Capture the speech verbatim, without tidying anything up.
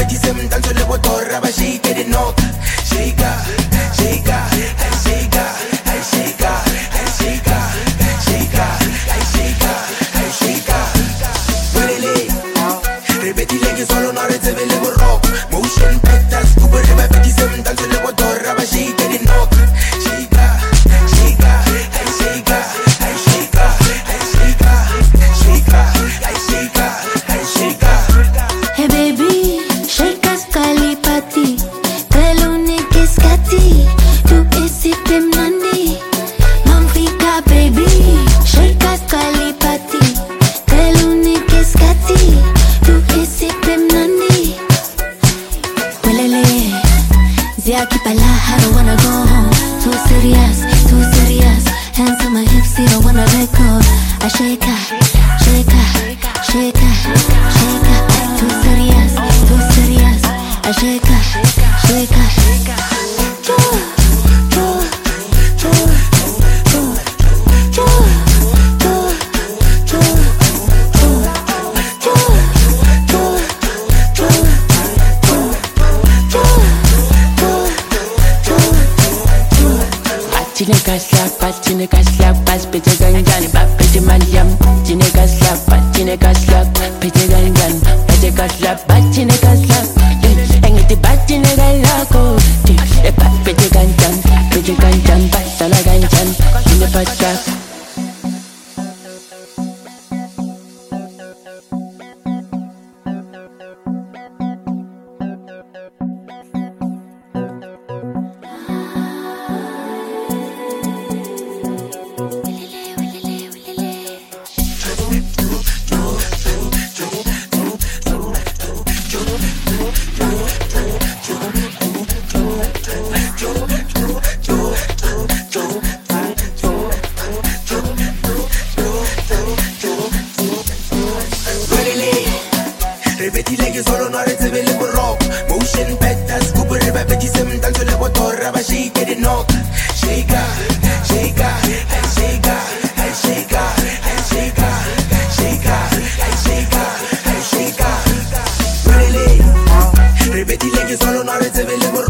vedi sem tanto le botorra ba shake the knock shake shake shake shake shake ripeti lei che solo non rete ve le rock motion petta scuba riva vedi sem tanto le botorra ba shake the knock shake shake shake shake shake Hey baby, shake us kalipati Kalune kiskati Tu isi pimnani Mamfika baby Shake us kalipati Kalune kiskati Tu isi pimnani Welele Ziaki pala, I don't wanna go home Too serious, too serious Hands on my hips, you don't wanna let go I shake her, shake her, shake her, shake her Too serious, too serious I shake her, shake her Choo, choo, choo, choo, choo, choo, choo, Cineka slap, cineka slap, pete gangan, pete maniam. Cineka slap, cineka slap, pete gangan, pete slap, cineka slap. Engiti bat cineka lako, pete gangan, pete gangan, sala gangan, cinepa slap. ripeti lei che solo non rete ve le rock motion petta scuba riva vedi sem tanto le botorra ba shake the knock shake shake shake shake shake shake shake ripeti lei che solo non rete ve le